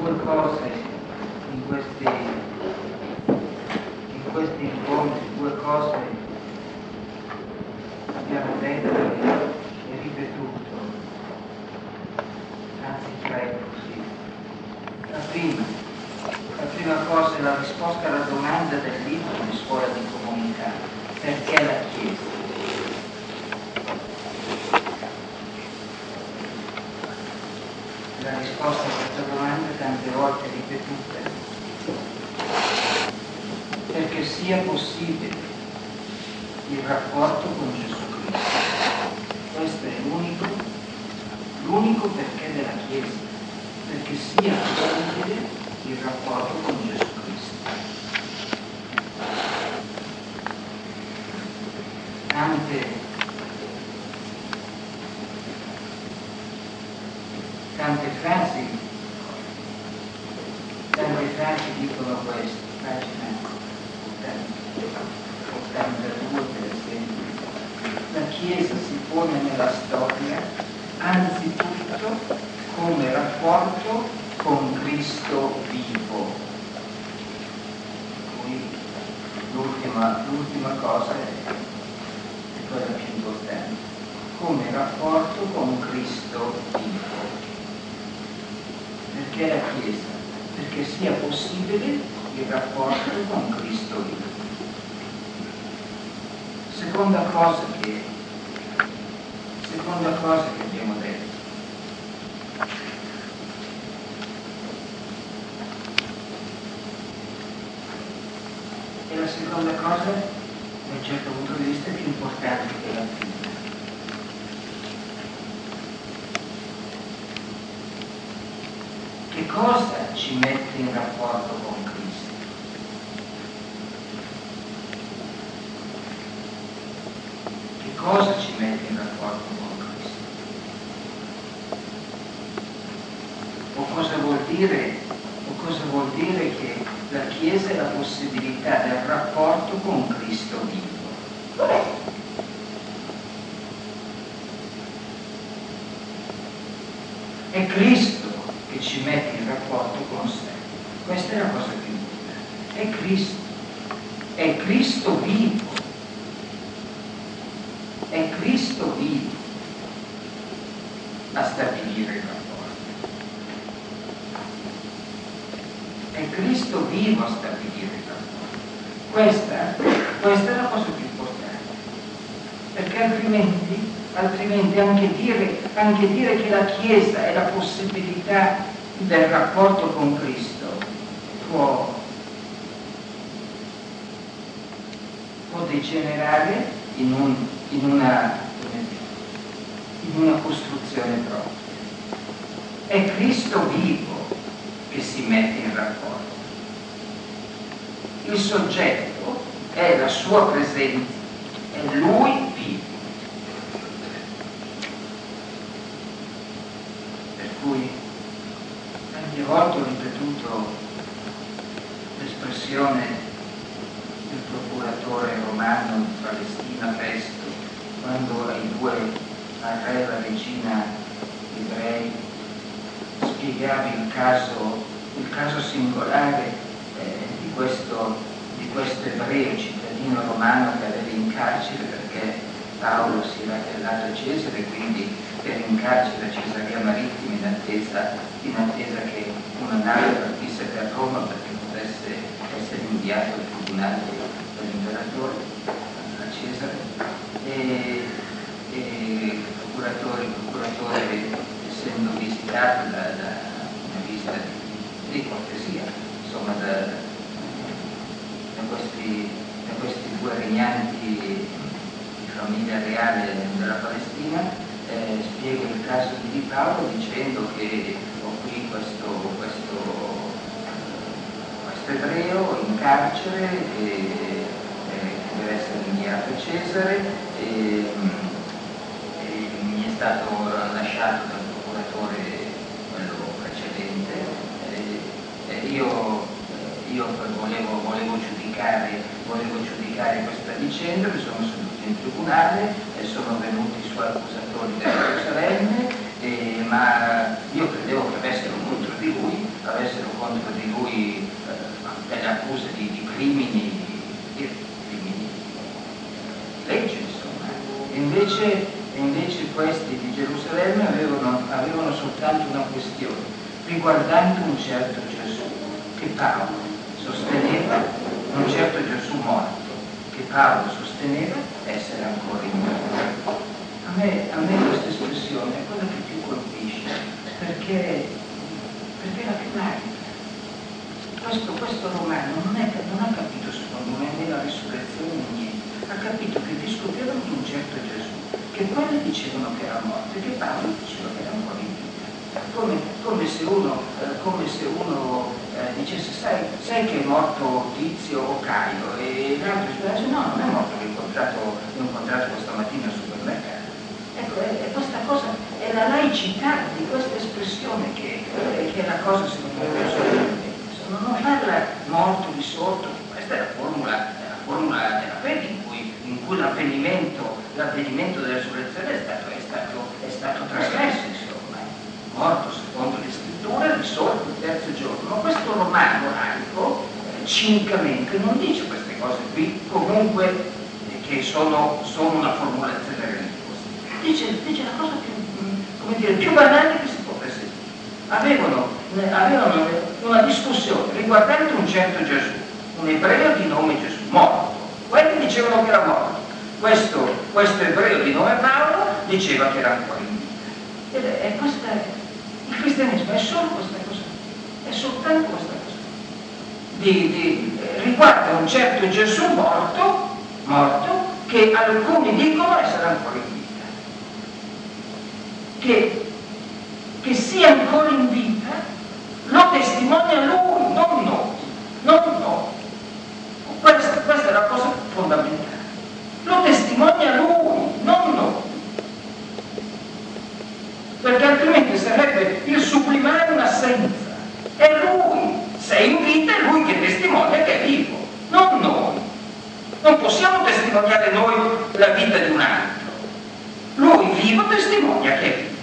due cose in questi incontri, due cose abbiamo detto e ripetuto, anzi tre così. La prima cosa è la risposta alla domanda del libro di scuola di comunità: perché la Chiesa? La risposta a questa domanda, tante volte ripetute, perché sia possibile il rapporto con Gesù Cristo. Questo è l'unico perché della Chiesa, perché sia possibile il rapporto con Gesù Cristo. Tante frasi dicono questo, pagina 82 per esempio. La Chiesa si pone nella storia anzitutto come rapporto con Cristo vivo. Qui l'ultima cosa è quella più importante, come rapporto con Cristo vivo. Perché la Chiesa? Perché sia possibile il rapporto con Cristo vivo. Seconda cosa che abbiamo detto. E la seconda cosa, da un certo punto di vista, è più importante che la prima. Che cosa ci mette in rapporto con Cristo? Che cosa ci mette in rapporto con Cristo? O cosa vuol dire che la Chiesa è la possibilità del rapporto con Cristo vivo? È Cristo che ci mette in rapporto con sé. Questa è la cosa più importante. È Cristo vivo. È Cristo vivo a stabilire il rapporto. È Cristo vivo a stabilire il rapporto. Questa è la cosa più importante. Perché altrimenti anche dire che la Chiesa è la possibilità del rapporto con Cristo può degenerare in una costruzione propria. È Cristo vivo che si mette in rapporto. Il soggetto è la sua presenza, è Lui vivo. Per cui tante volte ho ripetuto l'espressione del procuratore romano di Palestina Festo, quando al re e alla regina ebrei spiegavi il caso singolare di questo ebreo cittadino romano che aveva in carcere perché Paolo si era appellato a Cesare e quindi era in carcere a Cesarea Marittima in attesa che una nave partisse per Roma perché potesse essere inviato al tribunale dell'imperatore, a Cesare, e il procuratore essendo visitato da una visita di cortesia, insomma, da questi due regnanti di famiglia reale della Palestina, spiega il caso di Paolo dicendo che ho qui questo ebreo in carcere che deve essere inviato a Cesare e mi è stato lasciato dal procuratore quello precedente e io volevo giudicare questa vicenda, mi sono seduto in tribunale e sono venuti i suoi accusatori da Gerusalemme, ma io credevo che avessero contro di lui invece questi di Gerusalemme avevano soltanto una questione, riguardando un certo Gesù, che Paolo sosteneva, un certo Gesù morto, che Paolo sosteneva essere ancora in vita. A me questa espressione è quella che più colpisce, perché la più valida. Questo romano non ha capito, secondo me, né la risurrezione né niente. Ha capito che discutevano di un certo Gesù, che quelli dicevano che era morto e che Paolo diceva che era ancora in vita. Come se uno dicesse, sai che è morto Tizio o Caio, e l'altro dice, no, non è morto, l'ho incontrato questa mattina al supermercato. Ecco, è questa cosa, è la laicità di questa espressione che è la cosa, secondo me, più sorprendente. Non farla morto di sotto, questa è la formula della fede in cui l'avvenimento della risurrezione è stato trasmesso, insomma, morto secondo le scritture, risorto il terzo giorno. Ma questo romano laico cinicamente non dice queste cose qui, comunque che sono una formulazione religiosa. Dice la cosa più banale che si potesse dire. Avevano una discussione riguardante un certo Gesù, un ebreo di nome Gesù, morto. Quelli dicevano che era morto. Questo ebreo di nome Paolo diceva che era ancora in vita. Ed il cristianesimo è solo questa cosa, è soltanto questa cosa. Riguarda un certo Gesù morto, che alcuni dicono essere ancora in vita. Che sia ancora in vita lo testimonia lui, non noi. Questa è la cosa fondamentale. Lo testimonia lui, non noi. Perché altrimenti sarebbe il sublimare un'assenza. È lui, se è in vita è lui che testimonia che è vivo, non noi. Non possiamo testimoniare noi la vita di un altro. Lui vivo testimonia che è vivo.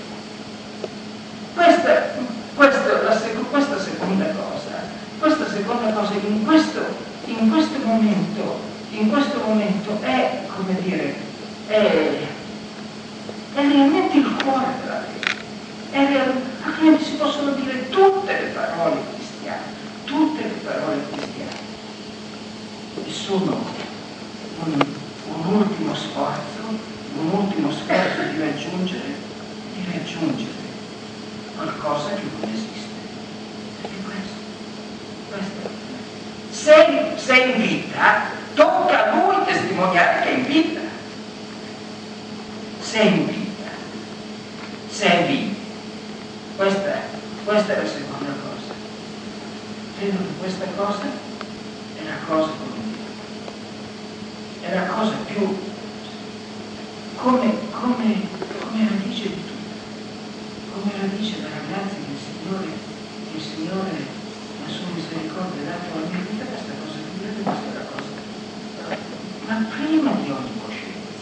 Questa seconda cosa in questo momento è, come dire, è realmente il cuore della fede. Altrimenti si possono dire tutte le parole cristiane, e sono un ultimo sforzo di raggiungere qualcosa che non esiste. Perché se è in vita, tocca a lui testimoniare che è in vita. Se è in vita, se è vivo. Questa è la seconda cosa. Credo che questa cosa è la cosa, è la cosa più come radice di tutto. Come radice della grazia che il Signore, la sua misericordia, ha dato alla mia vita, questa cosa qui, questa è la cosa. Ma prima di ogni coscienza,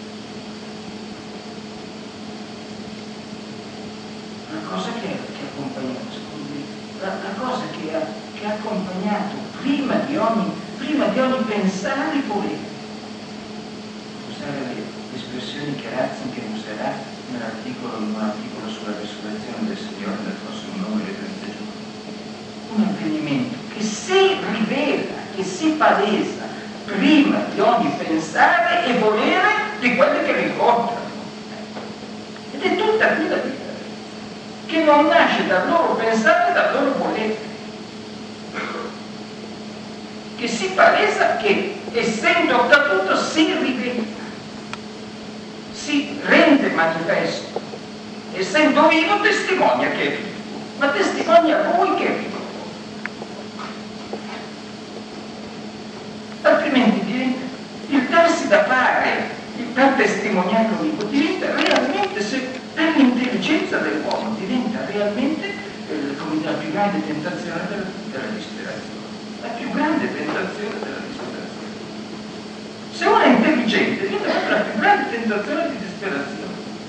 la cosa che ha accompagnato, la cosa che ha accompagnato prima di ogni pensare e volere. Usare le espressioni che Ratzinger userà in un articolo sulla risurrezione del Signore nel prossimo numero di 30 giorni. Un avvenimento che si rivela, che si palesa prima di ogni pensare e volere di quelli che lo incontrano. Ed è tutta qui la differenza, che non nasce dal loro pensare e dal loro volere, che si palesa, che essendo accaduto si rivela, si rende manifesto, essendo vivo testimonia che è vivo, ma testimonia lui che è vivo. Altrimenti diventa il darsi da fare, il per testimoniarlo vivo, diventa realmente, per l'intelligenza dell'uomo, diventa realmente come la più grande tentazione della disperazione. La più grande tentazione della disperazione. Se uno è intelligente, diventa la più grande tentazione di disperazione.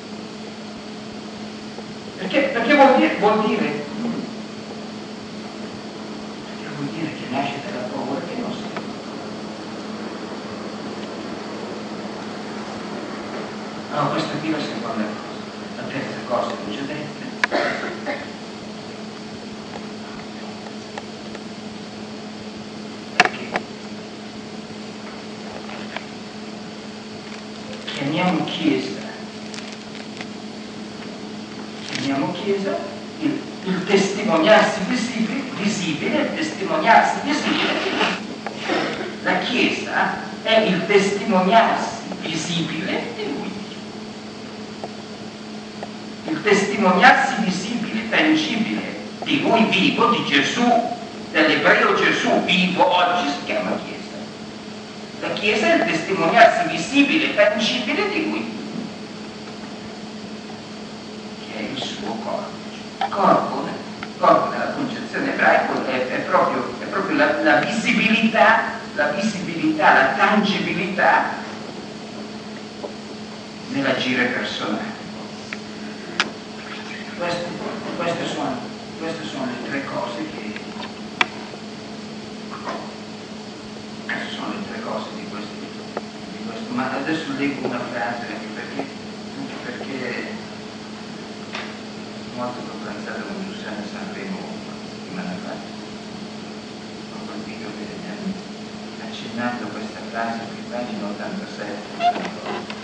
Perché vuol dire che nasce dalla paura che non si vede. chiamiamo Chiesa, il testimoniarsi visibile, il testimoniarsi visibile. La Chiesa è il testimoniarsi visibile di Lui. Il testimoniarsi visibile, tangibile di Lui vivo, di Gesù, dell'ebreo Gesù vivo oggi si chiama Chiesa. La Chiesa è il testimoniarsi visibile, tangibile di Lui, che è il suo corpo. Corpo nella concezione ebraica è proprio la visibilità, la tangibilità nell'agire personale. Queste sono le tre cose di questo, ma adesso leggo una frase anche perché molto l'ho pranzato con Giuseppe Sanremo settimana fa. Ho colpito che mi hanno accennato questa frase qui, pagina 87.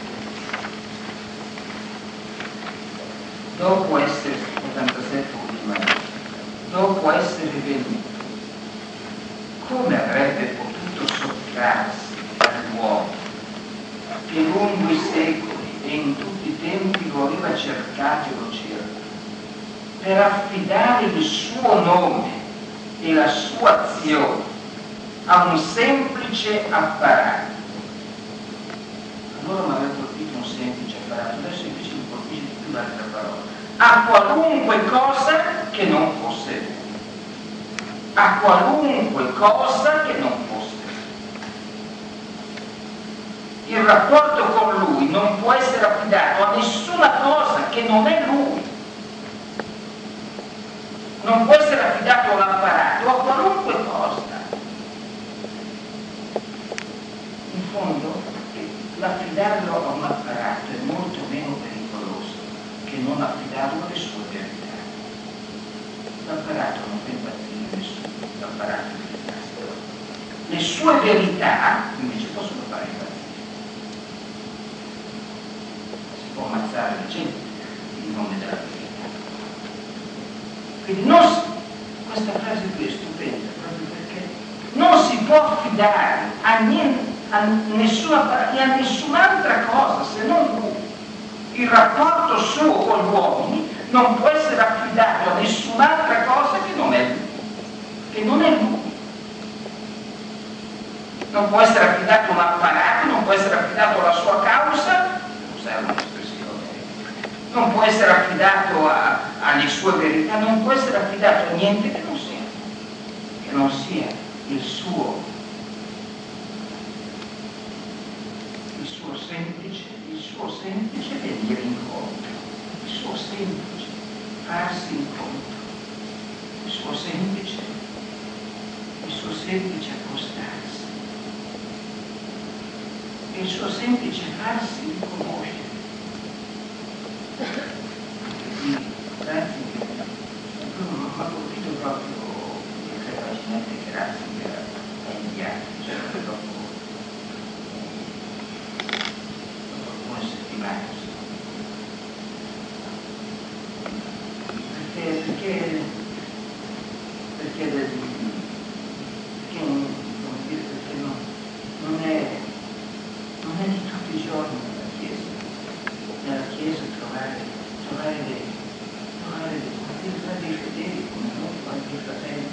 Dopo essere 87 ultima, dopo essere venuto, come avrebbe potuto sottrarsi all'uomo che lungo i secoli e in tutti i tempi lo aveva cercato e lo cerca, per affidare il suo nome e la sua azione a un semplice apparato? Allora mi aveva colpito un semplice apparato, adesso invece mi colpisce di più l'altra parola. A qualunque cosa che non fosse lui. A qualunque cosa che non fosse lui. Il rapporto con lui non può essere affidato a nessuna cosa che non è lui. Non può essere affidato all'apparato, a qualunque cosa. In fondo, l'affidarlo a un apparato è molto meno pericoloso che non affidarlo alle sue verità. L'apparato non fa impazzire nessuno, l'apparato è fantastico. Le sue verità invece possono fare impazzire. Si può ammazzare la gente in nome della verità. Quindi questa frase qui è stupenda proprio perché non si può affidare a nessun'altra cosa se non lui. Il rapporto suo con gli uomini non può essere affidato a nessun'altra cosa che non è lui. Non può essere affidato a un apparato, non può essere affidato alla sua causa, usare un'espressione, non può essere affidato alle sue verità, non può essere affidato a niente che non sia il suo semplice venire incontro, il suo semplice farsi incontro, il suo semplice accostarsi, il suo semplice farsi riconoscere. Anzi, mi ha colpito proprio le paginette che Ratzinger ha inviato, cioè dopo alcune settimane. Perché non è di tutti i giorni nella Chiesa trovare dei fedeli come noi, quanti fratelli.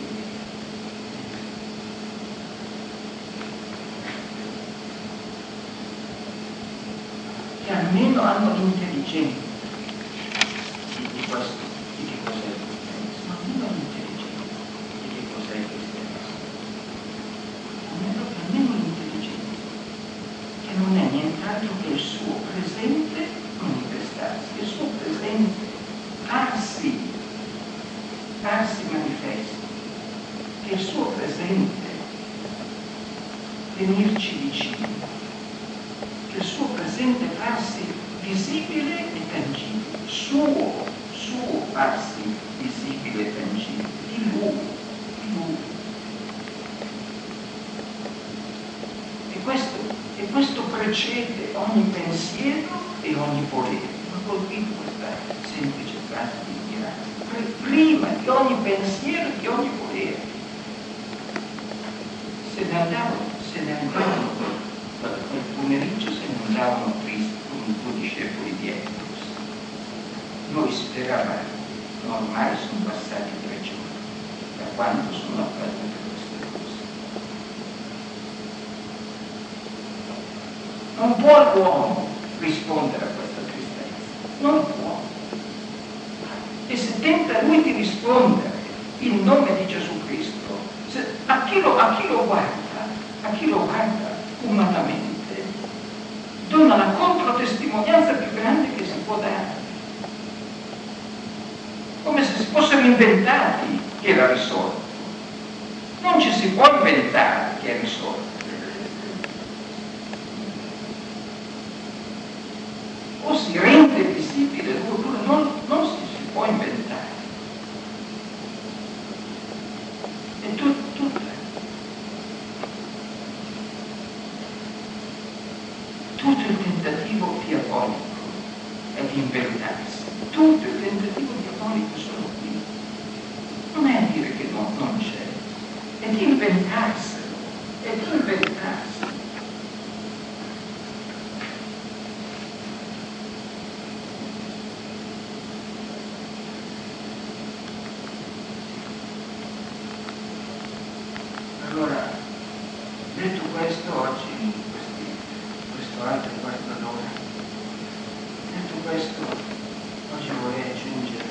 Che almeno hanno l'intelligenza di questo, di che cos'è il cristianesimo, almeno l'intelligenza di che cos'è il cristianesimo, almeno l'intelligenza, che non è nient'altro che il suo presente manifestarsi, il suo presente farsi manifesto, che il suo presente venirci vicino, che il suo presente farsi visibile e tangibile, suo farsi visibile e tangibile, di lui. E questo precede ogni pensiero e ogni volere. Non colpito questa semplice frase di Miraglio. Prima di ogni pensiero e di ogni volere. Se ne andavano quel pomeriggio, se ne andavano Cristo con i due discepoli di Epicus. Noi speravamo, ma ormai sono passati 3 giorni da quando sono accadute queste cose. Non può l'uomo rispondere a questa tristezza, non può. E se tenta lui di rispondere in nome di Gesù Cristo, a chi lo guarda umanamente, dona la controtestimonianza più grande che si può dare. Come se si fossero inventati che era risolto. Non ci si può inventare che è risolto. O si rende visibile, oppure non si può inventare. E tutto il tentativo diabolico è di inventarsi. Tutto il tentativo diabolico sono qui. Non è a dire che non c'è, è di inventarselo, è di inventarsi. Allora, detto questo, oggi, in questo altro quarto d'ora, detto questo, oggi vorrei aggiungere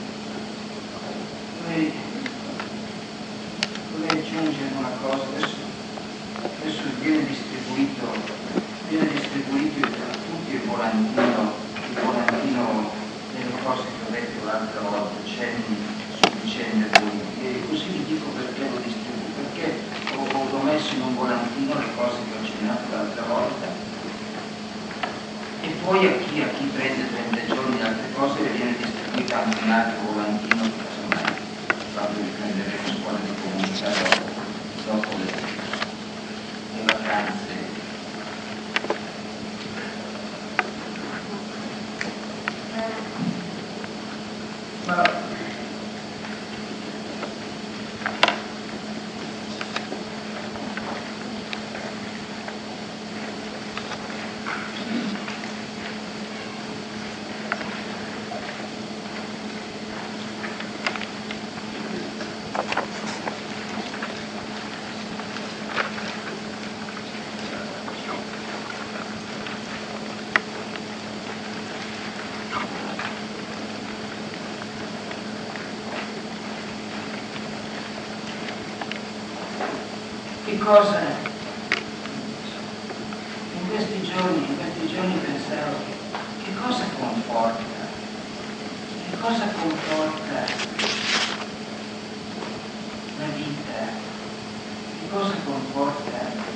una cosa. Adesso viene distribuito a tutti il volantino delle cose che ho detto l'altra volta, cenni su vicende politiche, e così vi dico perché lo distribuito, perché ho messo in un volantino le cose che ho accennato l'altra volta, e poi a chi prende 30 giorni di altre cose le viene distribuita anche un altro volantino, casomai quando vi prenderemo scuola di comunità dopo le vacanze. Ma che cosa in questi giorni pensavo che cosa conforta la vita, che cosa conforta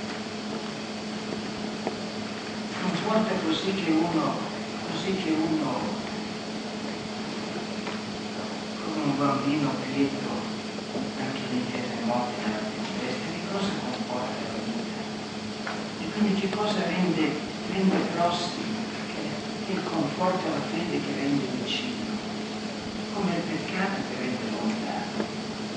così che uno come un bambino quieto anche nei terremoti, nella tempesta, che cosa comporta la vita? E quindi che cosa rende prossimo? Perché il conforto alla fede che rende vicino, come il peccato che rende lontano.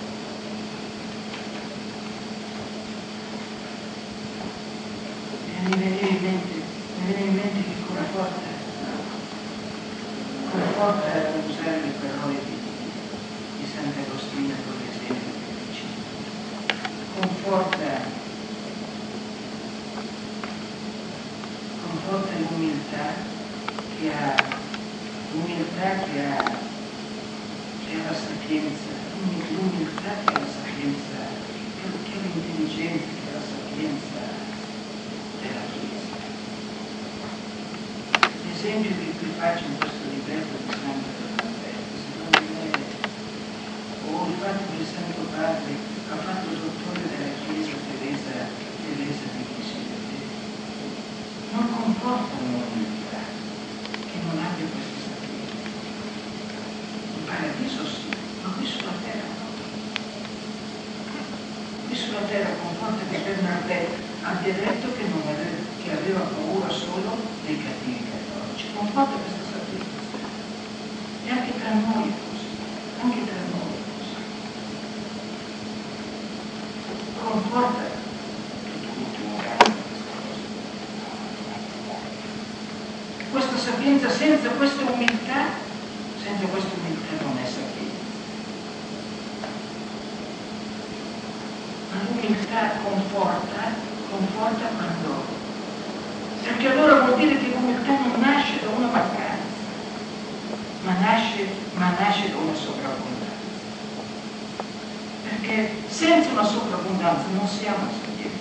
E mi viene in mente che conforta, ad usare le parole di Sant'Agostino come esempio che dice, conforta l'umiltà che ha la sapienza, l'umiltà che ha la sapienza, che ha l'intelligenza, che ha la sapienza della Chiesa. L'esempio che qui faccio in questo libretto di Santo Bernardetto, secondo me, o il fatto che il Santo Padre ha fatto il dottore della Chiesa Teresa di Lisieux, non comporta un'umiltà che non abbia questa sapienza. In paradiso sì, ma qui sulla terra no. Qui sulla terra comporta che Bernardetto abbia detto che che aveva paura solo dei cattivi cattolici. Conforta questa sapienza. E anche tra noi è così, anche tra noi è così. Conforta tutto l'ultimo grado di questa cosa. Questa sapienza, senza questa umiltà non è sapienza. Ma l'umiltà conforta quando? Perché allora vuol dire che l'umiltà non nasce da una mancanza, ma nasce da una sovrabbondanza. Perché senza una sovrabbondanza non siamo sapienti.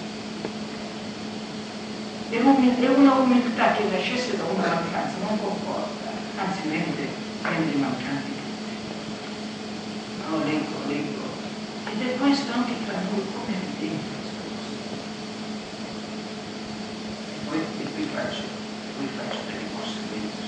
E una umiltà che nascesse da una mancanza non conforta, anzi rende mancanti tutti. No, leggo. Ed è questo anche tra noi, come è dentro. E qui faccio delle conseguenze.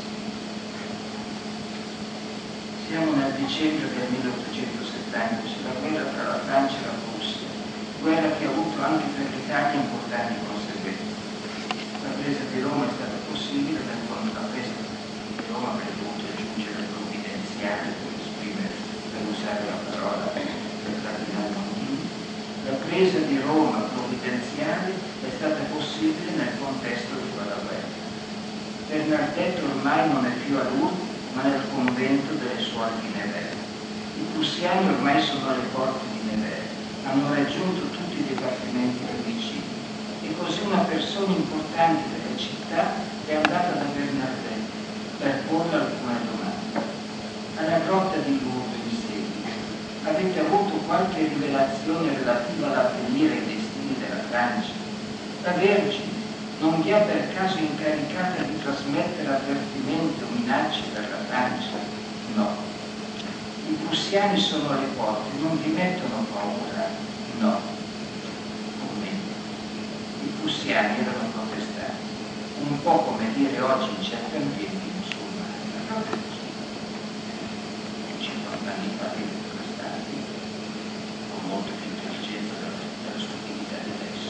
Siamo nel dicembre del 1870, c'è la guerra tra la Francia e la Russia, guerra che ha avuto anche per l'Italia importanti conseguenze. La presa di Roma è stata possibile quando la presa di Roma avrebbe dovuto aggiungere provvidenziale per usare la parola del cardinale Mondini. La presa di Roma provvidenziale è stata possibile nel contesto di quella guerra. Bernardetto ormai non è più a Lourdes, ma nel convento delle suore di Nevers. I prussiani ormai sono alle porte di Nevers, hanno raggiunto tutti i dipartimenti più vicini. E così una persona importante della città è andata da Bernardetto per porre alcune domande. Alla grotta di Lourdes in seguito, avete avuto qualche rivelazione relativa all'avvenire e ai destini della Francia? La Vergine non vi ha per caso incaricata di trasmettere avvertimenti o minacce per la Francia? No. I prussiani sono alle porte, non vi mettono paura? No. Commento. I prussiani erano protestanti, un po' come dire oggi in certi ambienti musulmani. La propria musulmani. 50 anni fa i protestanti con molto più intelligenza della stupidità di adesso.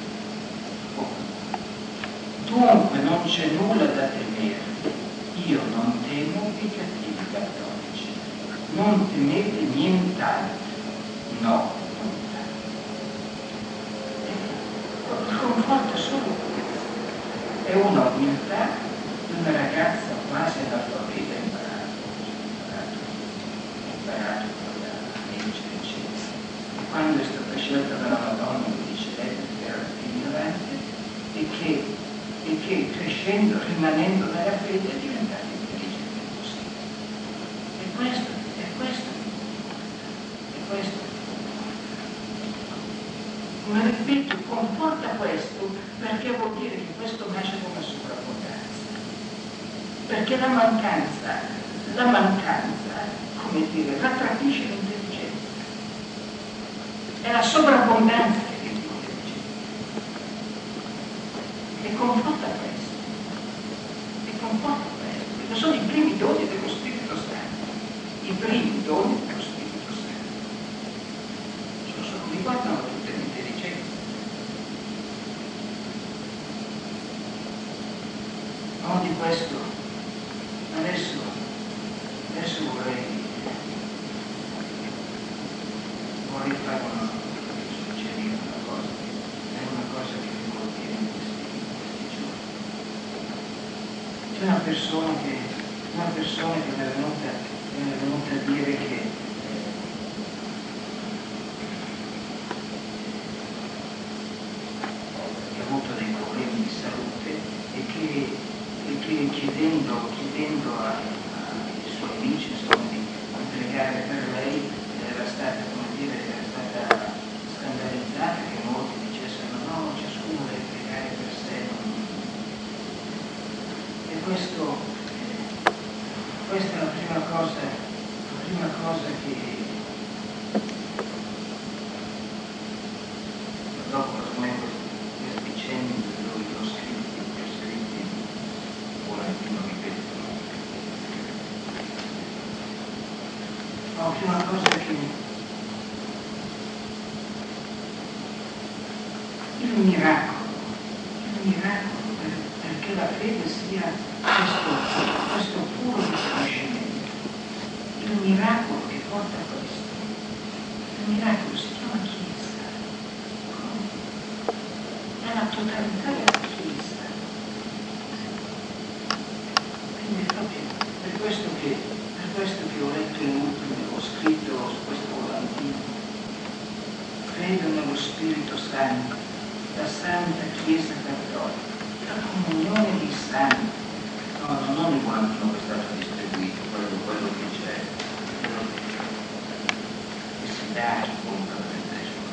Dunque non c'è nulla da temere. Io non temo i cattivi cattolici. Non temete nient'altro. No, il conforto è solo questo. È una umiltà di una ragazza quasi analfabeta imparato a leggere, eccetera. E quando è stata scelta dalla Madonna, lo dice lei, perché era più ignorante, e che crescendo, rimanendo nella fede, è diventata intelligente così. E questo. Ma ripeto, conforta questo perché vuol dire che questo nasce da una sovrabbondanza. Perché la mancanza, come dire, rattrapisce l'intelligenza. È la sovrabbondanza che rende l'intelligenza. E conforta questo, perché sono i primi doni dello Spirito Santo, i primi doni dello Spirito Santo. Sono riguardano tutte le intelligenze. Non di questo, adesso vorrei fare suggerire una cosa, è una cosa che mi colpiva in questi giorni. C'è una persona che mi è venuta a dire che ha avuto dei problemi di salute e che chiedendo ai suoi amici, insomma, di pregare per lei, era stata scandalizzata che molti dicessero no, ciascuno deve pregare per sé. E questa è la prima cosa che dopo questi cenni dove l'ho scritti, ora non ripeto. La prima cosa che il miracolo miracolo, perché la fede sia questo puro riconoscimento. Il miracolo che porta a questo, il miracolo si chiama Chiesa, è la totalità della Chiesa. Quindi è proprio per questo che ho letto in ultimo, ho scritto su questo volantino: credo nello Spirito Santo, la Santa Chiesa Cattolica, la comunione dei santi. No, non il volantino che è stato distribuito, quello che c'è, quello che si dà a chi compra il battesimo,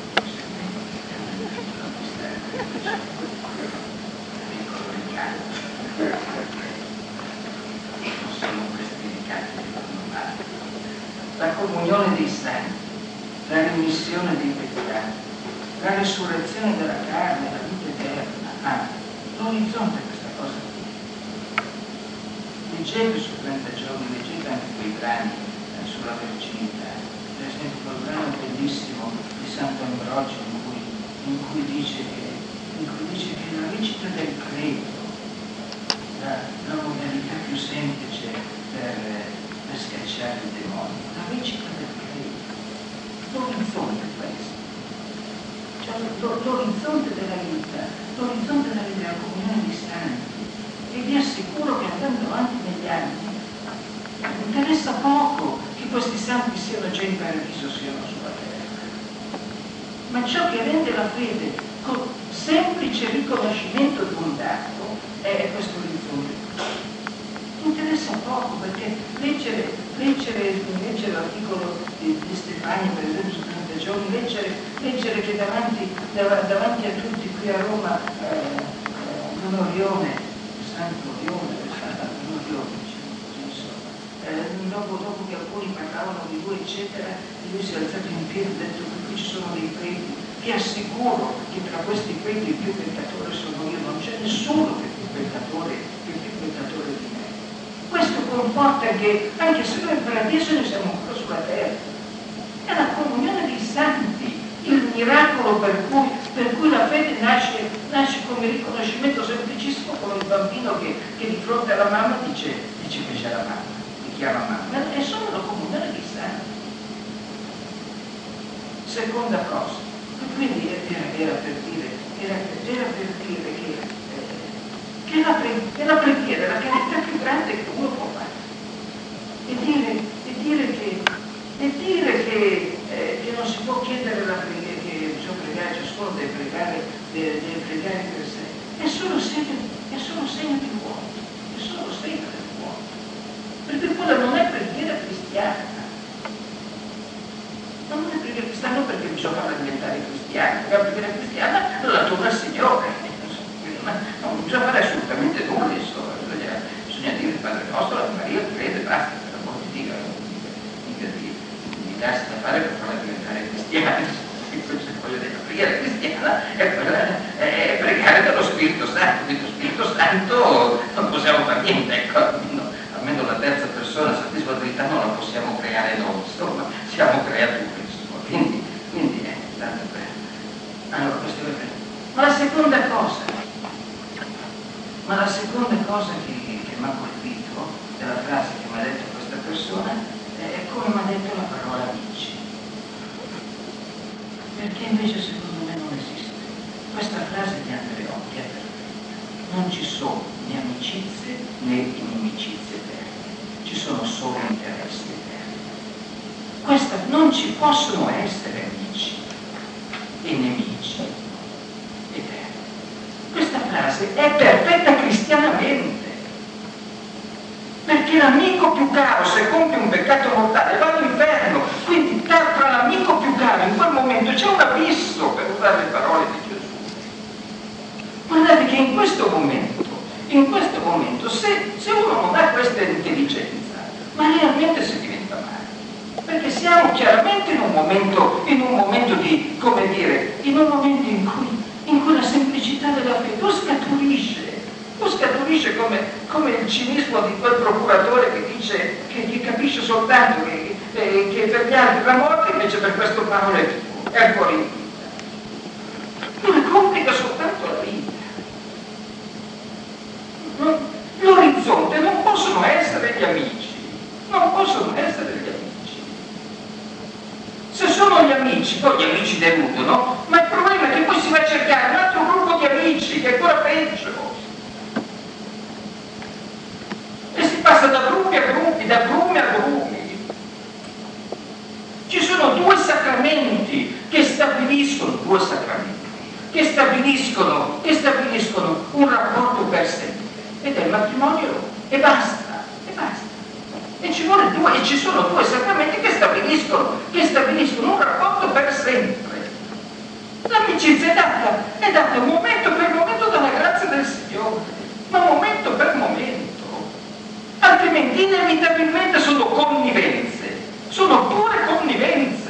piccolo ricatto. Non sono questi ricatti che fanno male. La comunione dei santi, la remissione dei peccati, la resurrezione della carne, la vita eterna. L'orizzonte è questa cosa qui. Leggete su 30 giorni, leggete anche quei brani sulla verginità. Per esempio quel brano bellissimo di Sant'Ambrogio in cui dice che la recita del credo, la modalità più semplice per schiacciare il demonio, la recita del credo. L'orizzonte è questo. Cioè, l'orizzonte della vita, l'orizzonte della comunione dei santi. E vi assicuro che andando avanti negli anni interessa poco che questi santi siano già in paradiso o siano sulla terra, ma ciò che rende la fede con semplice riconoscimento di un dato è questo orizzonte. Interessa poco, perché leggere l'articolo di Stefania, per esempio, su 30 giorni, leggere che davanti a tutti qui a Roma l'Orione, Santo Orione, dopo che alcuni parlavano di lui, eccetera, lui si è alzato in piedi e ha detto che qui ci sono dei preti, vi assicuro che tra questi preti il più peccatore sono io, non c'è nessuno che è più peccatore di me. Questo comporta che, anche se noi in paradiso noi siamo ancora sulla terra, è la comunione dei santi, il miracolo per cui la fede nasce come riconoscimento semplicissimo, come il bambino che di fronte alla mamma dice che c'è la mamma, li chiama mamma. È solo la comunione dei santi. Seconda cosa, quindi era per dire che la preghiera è la carità più grande che uno può fare. E dire che non si può chiedere la preghiera, che bisogna pregare, ciascuno deve pregare per sé, è solo segno di vuoto, è solo segno del vuoto. Perché quella non è preghiera cristiana. Non è preghiera cristiana perché bisogna farla diventare cristiana, perché la preghiera cristiana la dona il Signore. Non bisogna fare assolutamente nulla, insomma, bisogna dire il Padre nostro, la Maria, crede, basta, per amor di Dio, mica di darsi da fare per farla diventare cristiana. Voglio dire, la preghiera cristiana è pregare dallo Spirito Santo, quindi lo Spirito Santo non possiamo fare niente, ecco, almeno la terza persona, la stessa autorità non la possiamo creare noi, insomma, siamo creature, insomma, quindi tanto per. Allora, questo è vero. Ma la seconda cosa che mi ha colpito della frase che mi ha detto questa persona è come mi ha detto la parola amici. Perché invece secondo me non esiste. Questa frase di Andreotti è perfetta. Non ci sono né amicizie né inimicizie eterne, ci sono solo interessi eterni. Non ci possono essere amici e nemici eterni. Questa frase è perfetta cristianamente, perché l'amico più caro, se compie un peccato mortale, va all'inferno. Quindi tra l'amico più caro in quel momento c'è un abisso, per usare le parole di Gesù. Guardate che in questo momento se uno non ha questa intelligenza, ma realmente si diventa male, perché siamo chiaramente in un momento di, come dire, in un momento in cui la semplicità della fede scaturisce come il cinismo di quel procuratore che dice che capisce soltanto che per gli altri la morte, invece per questo Paolo è ancora in vita. Non complica soltanto la vita. possono essere gli amici, non possono essere gli amici. Se sono gli amici, poi gli amici deludono, ma il problema è che poi si va a cercare un altro gruppo di amici, che è ancora peggio. E si passa da gruppi a gruppi, da brumi a brumi. Ci sono due sacramenti che stabiliscono, un rapporto per sempre, ed è il matrimonio, e basta. E ci sono due sacramenti che stabiliscono un rapporto per sempre. L'amicizia è data momento per momento dalla grazia del Signore, ma momento per momento, altrimenti inevitabilmente sono connivenze, sono pure connivenze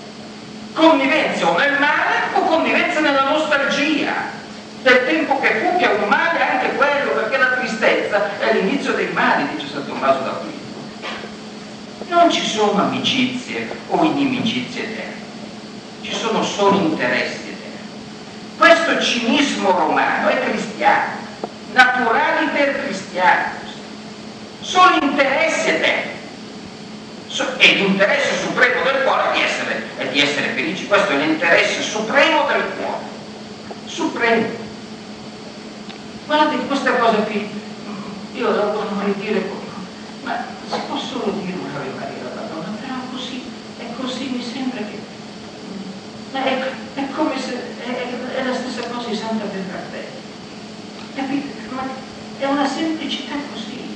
o nel male o connivenze nella nostalgia del tempo che fu, che è un male anche quello, perché la tristezza è l'inizio dei mali, dice San Tommaso d'Aquino. Non ci sono amicizie o inimicizie eterne, ci sono solo interessi eterni. Questo cinismo romano è cristiano, naturaliter Christianus, solo interessi eterni. E l'interesse supremo del cuore è di essere felici. Questo è l'interesse supremo del cuore, supremo. Guardate questa cosa qui, io la vorrei dire, ma si può solo dire un'Ave Maria alla Madonna, però è così, mi sembra che è come se è la stessa cosa di Santa Bernardetta, capite? Ma è una semplicità così,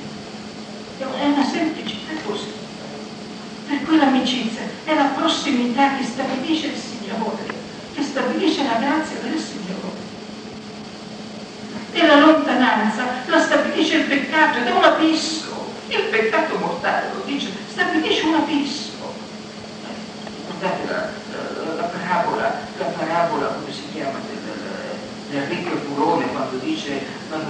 per cui l'amicizia è la prossimità che stabilisce il Signore, che stabilisce la grazia del Signore. E la lontananza la stabilisce il peccato, ed è un abisso. Il peccato mortale, lo dice, stabilisce un abisso. Guardate la parabola, come si chiama, del ricco e furone, quando dice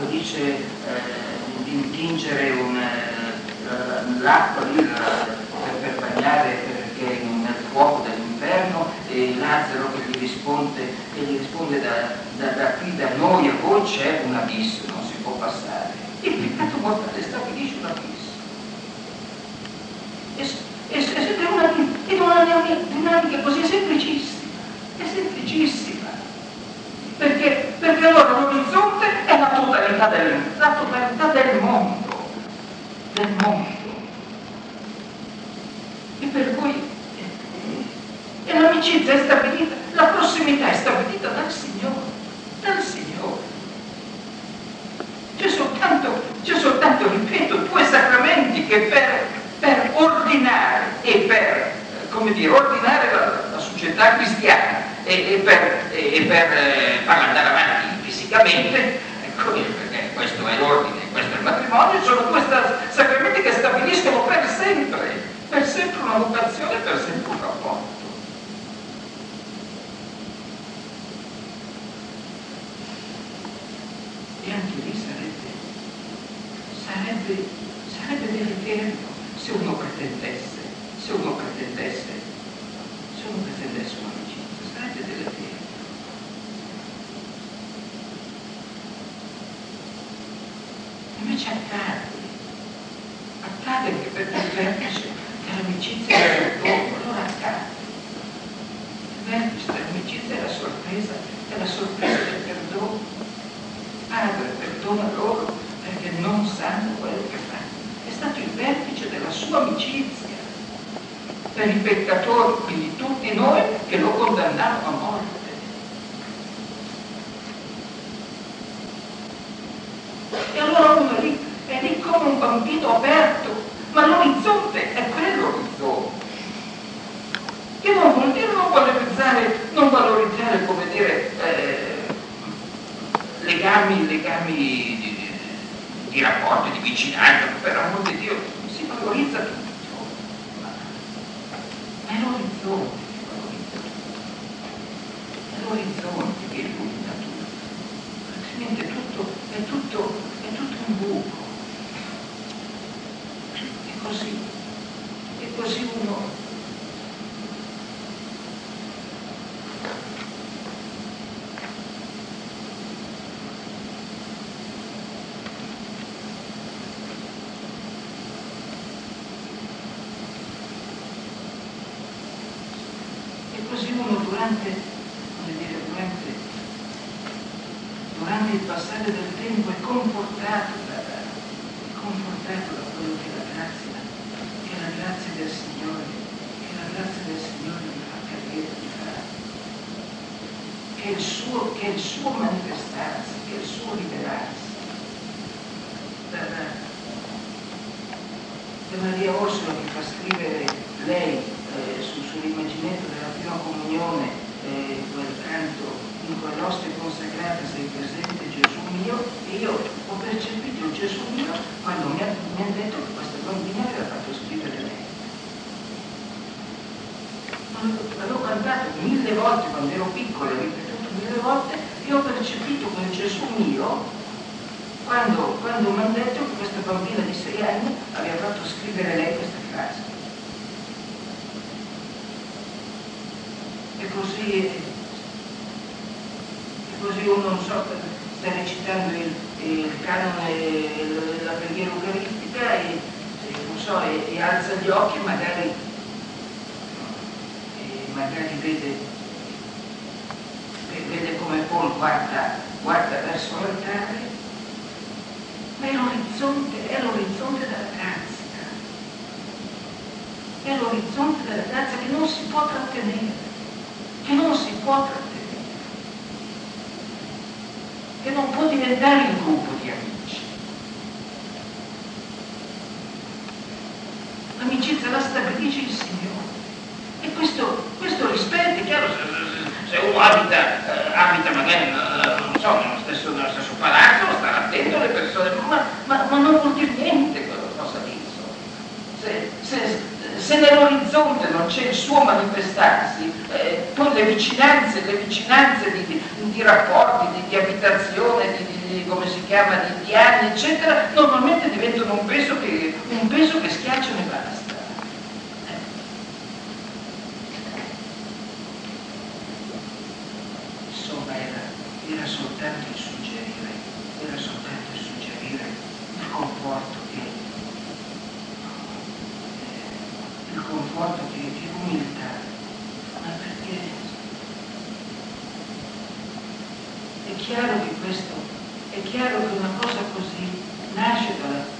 di intingere l'acqua lì per bagnare, perché nel fuoco dell'inferno, e Lazzaro che gli risponde da qui da noi a voi c'è un abisso, non si può passare. Il peccato mortale stabilisce un abisso. Ed è una dinamica così semplicissima, perché allora l'orizzonte è la totalità del mondo, e per cui l'amicizia è stabilita, la prossimità è stabilita dal Signore. C'è soltanto, ripeto, due sacramenti che per ordinare e per, ordinare la società cristiana e per farla andare avanti fisicamente, ecco, perché questo è l'ordine, questo è il matrimonio, sono due sacramenti che stabiliscono per sempre una vocazione, per sempre un rapporto. E anche lì sarebbe deleterio se uno pretendesse un'amicizia, sarebbe deleterio. Invece accade che per il vertice dell'amicizia è il perdono, allora accade. Il vertice dell'amicizia è la sorpresa del perdono. Padre, perdona loro perché non sanno quello che fanno. È stato il vertice della sua amicizia per i peccatori, quindi tutti noi, che lo condannavano a morte. E allora uno è lì come un bambino aperto, ma l'orizzonte è quell'orizzonte, che non vuol dire non valorizzare, come dire, legami di rapporti, di vicinanza, per amor di Dio, si valorizza tutto. Ma è l'orizzonte che illumina tutto, altrimenti è tutto un buco. E così uno uno durante il passare del tempo è confortato da quello che è la grazia del Signore, che la grazia del Signore mi fa cadere, che è il suo manifestarsi, che è il suo rivelarsi. Da Maria Orsola che fa scrivere lei sull'immaginetto della prima comunione, quel canto in quelle oste consacrate sei presente Gesù mio, e io ho percepito Gesù mio quando mi ha detto che questa bambina aveva fatto scrivere lei. L'avevo cantato 1000 volte quando ero piccola, ho ripetuto 1000 volte, e ho percepito quel Gesù mio quando mi hanno detto che questa bambina di 6 anni aveva fatto scrivere lei questa frase. E così uno, non so, sta recitando il canone, la preghiera eucaristica e non so, e alza gli occhi e magari vede come Paul guarda verso l'altare. Ma è l'orizzonte della grazia. È l'orizzonte della grazia che non si può trattenere, che non può diventare il gruppo di amici. L'amicizia la stabilisce il Signore. E questo rispetto, è chiaro, se uno abita magari, non so, nello stesso palazzo, stare attento alle persone, ma non vuol dire niente quella cosa lì, se nell'orizzonte non c'è il suo manifestarsi, poi le vicinanze di rapporti, di abitazione, come si chiama, di anni, eccetera, normalmente diventano un peso che schiacciano e basta. Insomma, era soltanto il suggerire il conforto che umiltà, ma perché è chiaro che una cosa così nasce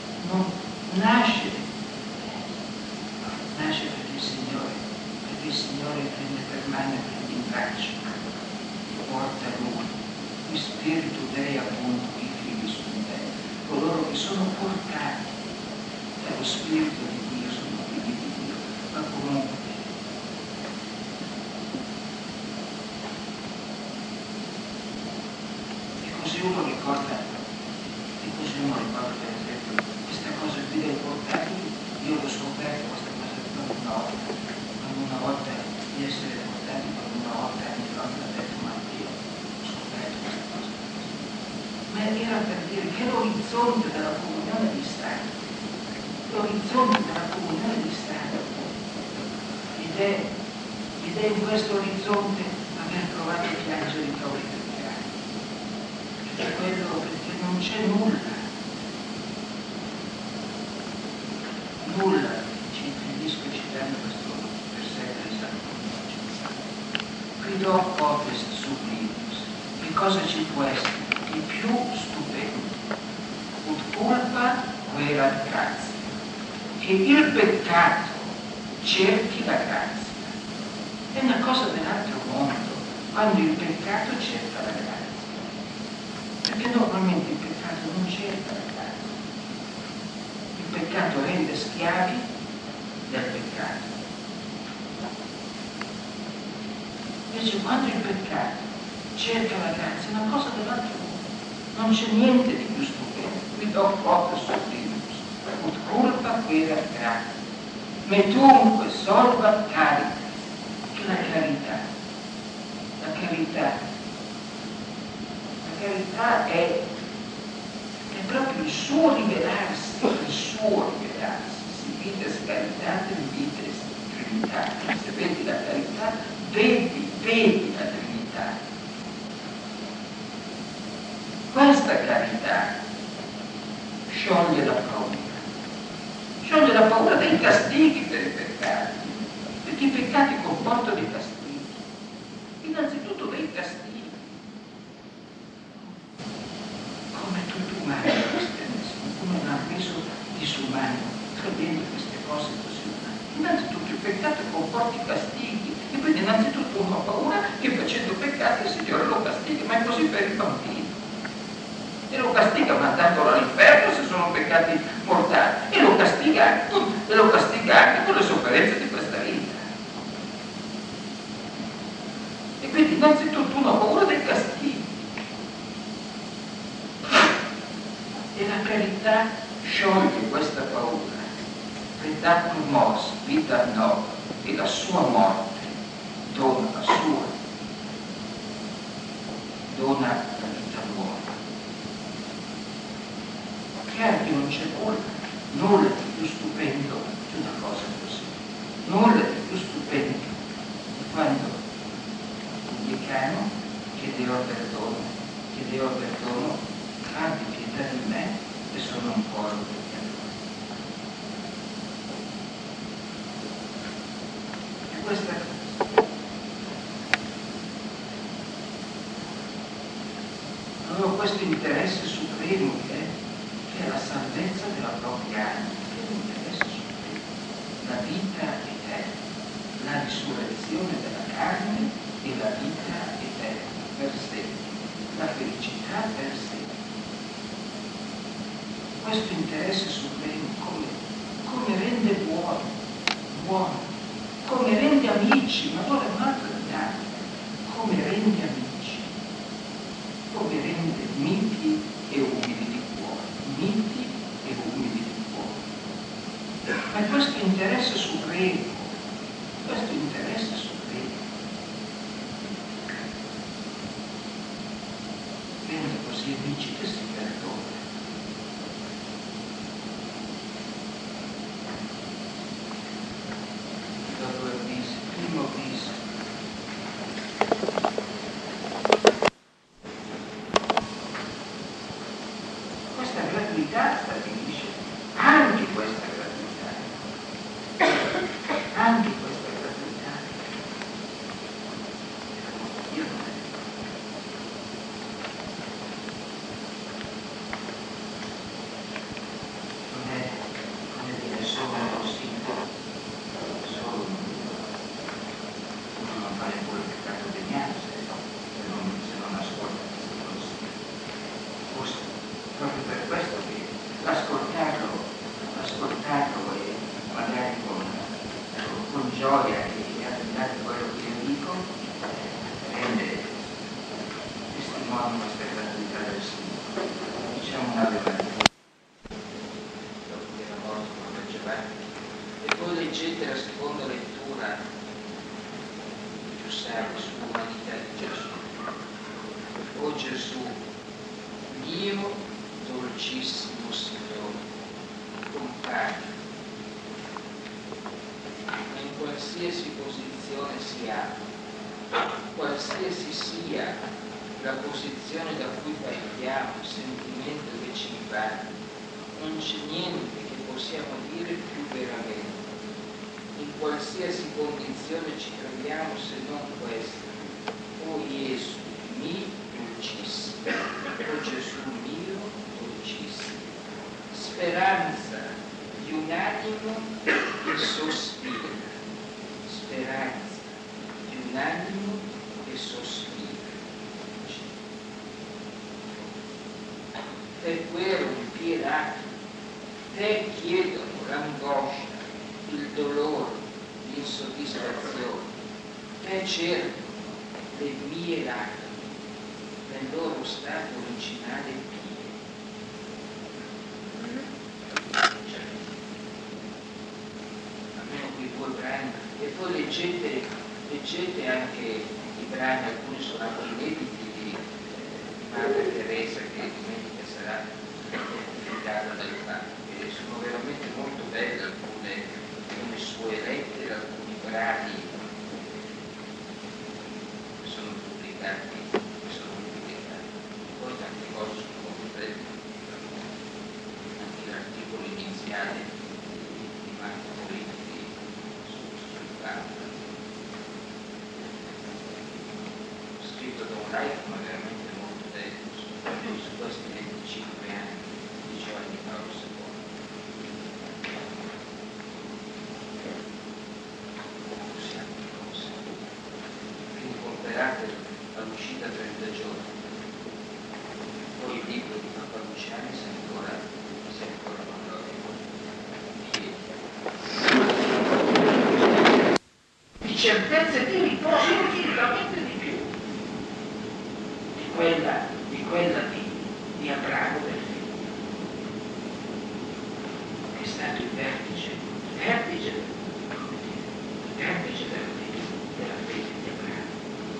perché il Signore prende per mano e prende in braccio, porta Lui spirito dei appunto i figli su te, coloro che sono portati dallo Spirito di Dio sono figli di Dio, ma comunque così uno ricorda per esempio questa cosa qui dei portati. Io l'ho scoperto questa cosa quando una volta di essere portati, quando una volta mi ha detto, ma io ho scoperto questa cosa. Ma era per dire che l'orizzonte della comunione di Stato, ed è in questo orizzonte aver provato a piangere i propri peccati, perché non c'è nulla, ci finisco citando questo versetto di San Paolo. Quido potest sublimus, che cosa ci può essere di più stupendo? Ut culpa querat grazia, che il peccato cerchi la grazia. È una cosa dell'altro mondo, quando il peccato cerca la grazia. Perché normalmente il peccato non cerca la grazia. Il peccato rende schiavi del peccato. Invece quando il peccato cerca la grazia è una cosa dell'altro mondo. Non c'è niente di più stupendo. Qui do proprio sublimus. Ut culpa querat grazia. Metunque solvat caritas. Che la carità è proprio il suo rivelarsi, si vides caritatem vides Trinitatis. Se vedi la carità, vedi la Trinità. Questa carità scioglie la paura dei castighi per i peccati, perché i peccati comportano i castighi. peccati, il Signore lo castiga, ma è così per il bambino. E lo castiga mandandolo all'inferno se sono peccati mortali, e lo castiga anche con le sofferenze di questa vita. E quindi innanzitutto uno ha paura del castigo. E la carità scioglie questa paura, predatur mors, vita nova, e la sua morte dona la vita nuova. Chiaro che non c'è nulla di più stupendo di una cosa così, nulla di più stupendo di quando un decano chiedeva perdono, abbi pietà di me e sono un coro peccatore. E questa cosa. Avevo questo interesse supremo che è la salvezza della propria anima, che è un interesse supremo, la vita eterna, la risurrezione della carne e la vita eterna per sempre, la felicità per sempre. Questo interesse supremo come rende buono, come rende amici, ma non è un'altra dinamica, come rende amici, come rende miti e umili di cuore, Ma questo interesse supremo, rende così amici che si perdona. Do due avvisi. Primo avviso. Questa gratuità stabilisce anche questa gratuità. Io non è, come dire, solo così, solo uno non fa neppure il peccato veniale se non ascolta queste cose. Forse proprio per questo che ascoltarlo e magari con gioia e al di là di quello che io dico rende testimone questa gratuità del Signore. Diciamo una Maria dopo che era morto come leggevate, e poi leggete la seconda lettura di Giuseppe sull'umanità di Gesù. O Gesù, mio dolcissimo Signore, compagno, in qualsiasi posizione siamo, qualsiasi sia la posizione da cui partiamo, il sentimento che ci invade, non c'è niente che possiamo dire più veramente. In qualsiasi condizione ci troviamo se non questa. O Gesù mio dolcissimo, o Gesù mio dolcissimo, speranza di un animo che sospira, te guerra un pierato, te chiedono l'angoscia, il dolore, l'insoddisfazione, te cercano le mie lacrime nel loro stato originale pio. Almeno quei due brani, e poi leggete anche i brani, alcuni sono anche inediti di Madre Teresa, che domenica sarà dedicata dal Papa, e sono veramente molto belle alcune sue lettere, alcuni brani che sono pubblicati, poi tante cose sono molto belle, anche l'articolo iniziale di Marco Politti sul Papa, scritto da un laico ma veramente molto bello su questi 25 anni di Giovanni Paolo II. Possiamo cose. Quindi comperate la luce anni sei ancora di certezze di riposo infinitamente di più di quella di Abramo del figlio, che è stato il vertice della fede di Abramo.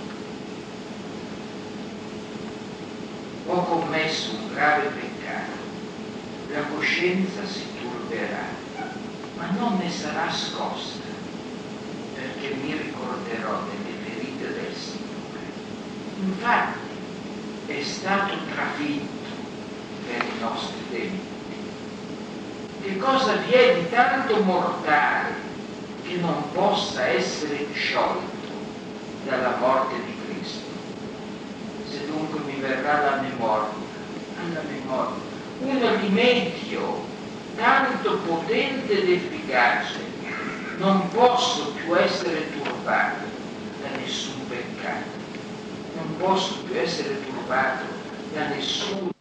Ho commesso un grave peccato, la coscienza si turberà, ma non ne sarà scossa, perché mi ricorderò delle ferite del Signore. Infatti è stato trafitto per i nostri debiti. Che cosa vi è di tanto mortale che non possa essere sciolto dalla morte di Cristo? Se dunque mi verrà alla memoria un rimedio tanto potente ed efficace, non posso più essere turbato da nessun peccato, non posso più essere turbato da nessun